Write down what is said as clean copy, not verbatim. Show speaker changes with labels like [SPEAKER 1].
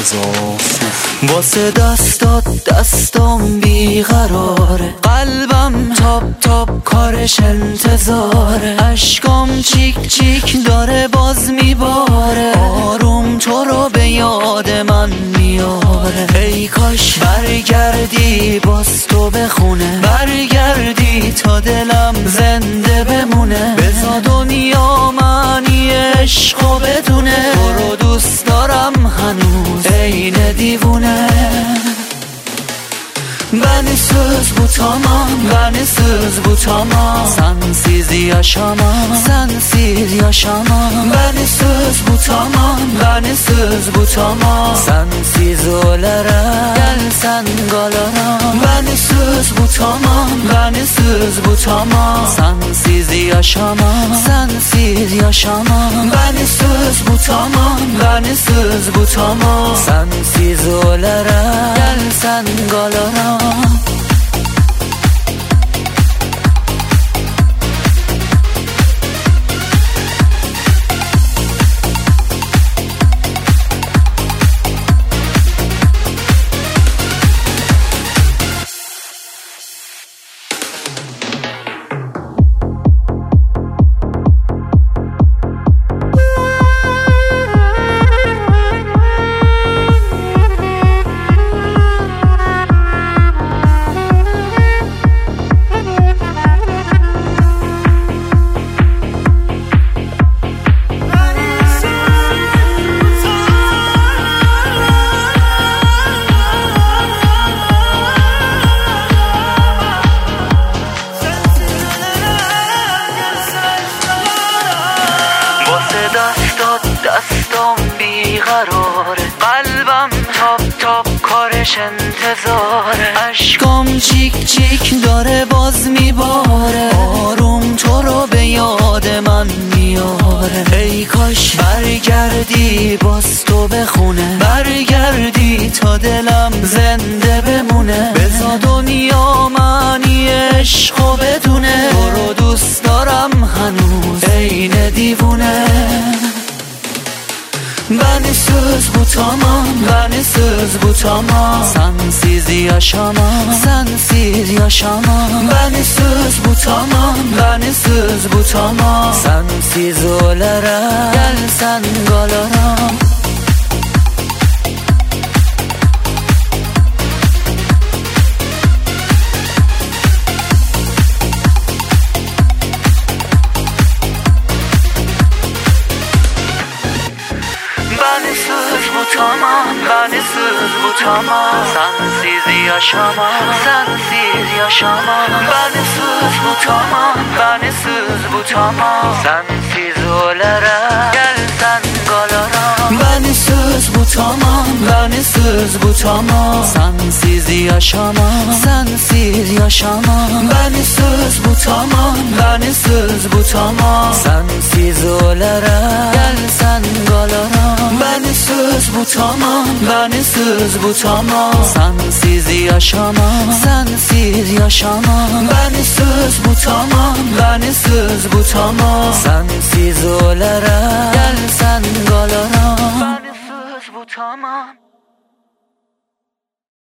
[SPEAKER 1] رضا صوفی.
[SPEAKER 2] واسه دستام بیقراره، قلبم تاپ تاپ کارش انتظاره، اشکام چیک چیک داره باز میباره، آروم تو رو به یاد من میاره. ای کاش برگردی باز تو به خونه، برگردی تا دلم زنده بمونه، بزا دنیا معنی عشقو بدونه، تو رو دوست دارم هنوز عین دیوونه. Bensiz bu tamam, bensiz bu tamam, sensiz yaşamam, sensiz yaşamam. Bensiz bu tamam, bensiz bu tamam, sensiz ölerim, gel sen galaram. Bensiz bu tamam, bensiz bu tamam, sensiz yaşamam, sensiz yaşamam. Bensiz bu tamam, bensiz bu tamam, sensiz ölerim, gel sen galaram. دستام بیقراره، قلبم تاپ تاپ کارش انتظاره، اشکام چیک چیک داره باز میباره، آروم تو رو به یاد من میاره. ای کاش برگردی باز تو به خونه، برگردی تا دلم زنده بمونه، بزا دنیا معنی عشقو بدونه، تو رو دوست دارم هنوز عین دیوونه. Bensiz bu tamam, bensiz bu tamam, sensiz yaşamam, sensiz yaşamam. Bensiz bu tamam, bensiz bu tamam, sensiz ölerim, gel sen galaram. Bensiz bu tamam, bensiz bu tamam, sensiz yaşamam, sensiz yaşamam. Bensiz bu tamam, bensiz bu tamam, sensiz ölerim, gel sen galaram. Bensiz bu tamam, bensiz bu tamam, sensiz yaşamam, sensiz yaşamam. Bensiz bu tamam, bensiz bu tamam, sensiz ölerim, gel sen galaram. Bensiz bu tamam, bensiz bu tamam, sensiz yaşamam, sensiz yaşamam. Bensiz bu tamam, bensiz bu tamam, sensiz ölerim, gel sen galaram. Bensiz bu tamam.